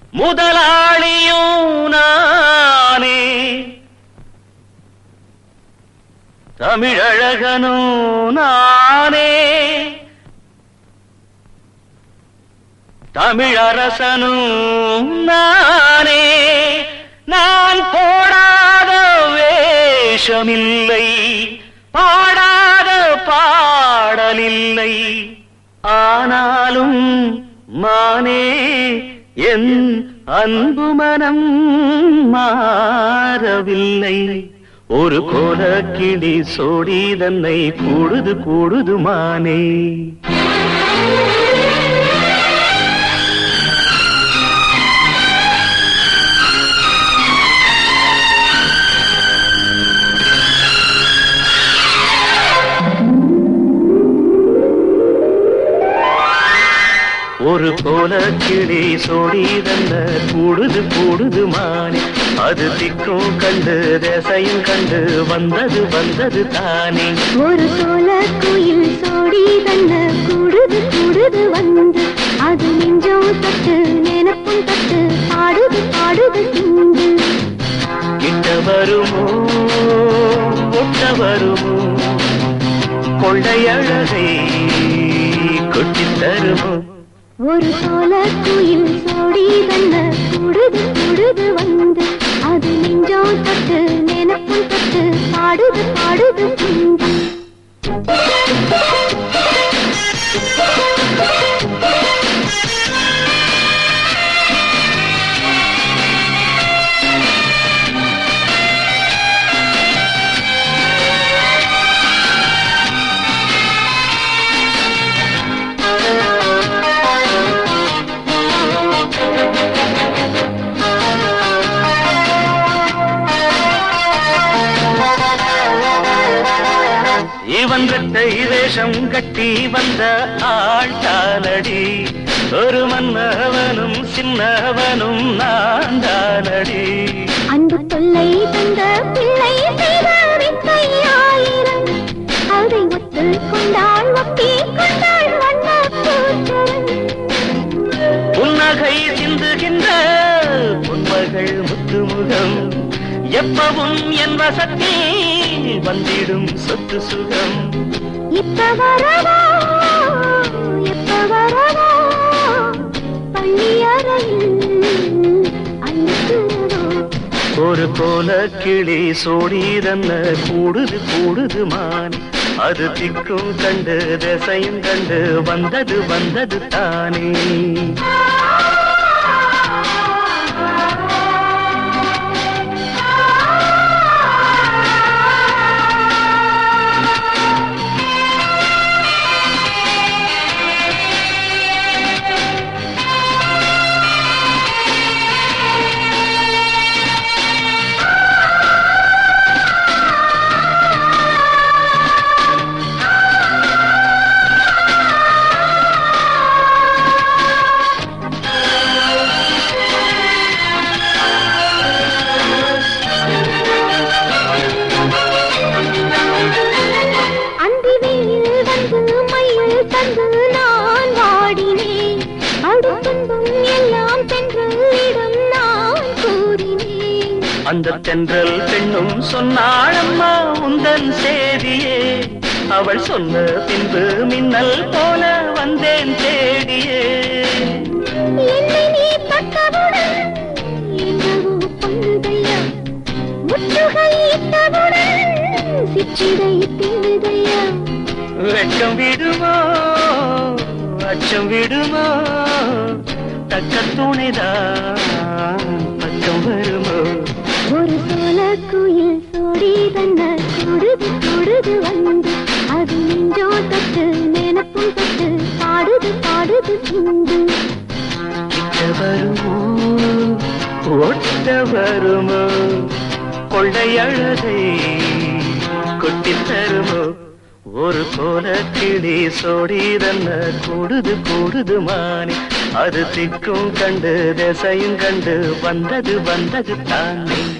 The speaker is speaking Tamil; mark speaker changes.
Speaker 1: முதலாளியும் நானே, தமிழழகனும் நானே, தமிழரசனும் நானே. நான் போடாத வேஷமில்லை, பாடாத பாடலில்லை. ஆனாலும் மானே என் அன்பு மனம் மாறவில்லை. ஒரு கோலக்கிளி சோடி தன்னை கூடுது கூடுது மானே. ஒரு கோலக்கிளி சோடி தன்ன கூடுது கூடுது மானே. அது திக்கும் கண்டு தேசையும் கண்டு வந்தது வந்தது தானே.
Speaker 2: ஒரு கோலக்குயில் சோடி தன்ன கூடுது கூடுது வந்து அது நெஞ்சம் தட்டு நினைப்பும் தட்டு பாடுது பாடுது திண்டு.
Speaker 1: கிட்ட வருமோ ஒட்ட வருமோ கொள்ளையழகை கொட்டித் தருமோ.
Speaker 2: ஒரு கோலக்குயில் சோடி தன்ன கூடுது கூடுது வந்து அது நெஞ்சம் தட்டு நினைப்பும் தட்டு பாடுது பாடுது திண்டு.
Speaker 1: இவன் கட்டை வேஷம் கட்டி வந்த ஆழ்தானடி. ஒரு மன்னவனும் சின்னவனும் நான் தானடி.
Speaker 2: அன்பு தொல்லை தந்த பிள்ளை செய்த வித்தையாயிரம் அதை ஒத்து கொண்டாள் ஒப்பி கொண்டாள் வண்ண பூச்சரம்.
Speaker 1: புன்னகை சிந்துகின்ற பொன்மகள் முத்துமுகம் எப்பவும் என் வசத்தில் வந்திடும் சொத்து சுகம்.
Speaker 2: இப்ப வரவா எப்ப வரவா பள்ளி அறையில் அழுத்துறவா.
Speaker 1: ஒரு கோலக்கிளி சோடி தன்ன கூடுது கூடுது மான். அது திக்கும் கண்டு திசையும் கண்டு வந்தது வந்தது தானே. அந்த தென்றல் பெண்ணும் சொன்னாளம்மா உந்தன் சேதியே. அவள் சொன்ன பின்பு மின்னல் போல வந்தேன் தேடியே.
Speaker 2: என்னை நீ பட்டவுடன் என்னவோ பண்ணுதையா, முற்றுகை இட்டவுடன் சிற்றிடை தின்னுதையா.
Speaker 1: வெட்கம் விடுமோ அச்சம் விடுமோ தக்க துணைதான் பக்கம் வருமோ.
Speaker 2: ஒரு சோலக்குயில் சோடி தன்ன கூடுது கூடுது வந்து அது நெஞ்சோ தட்டு நினைப்பும் தட்டு பாடுது பாடுது திண்டு.
Speaker 1: கிட்ட வருமோ ஒட்ட வருமோ கொள்ளையழகை கொட்டித் தருமோ. ஒரு கோலக்கிளி சோடி தன்ன கூடுது கூடுது மானே. அது திக்கும் கண்டு திசையும் கண்டு வந்தது வந்தது தானே.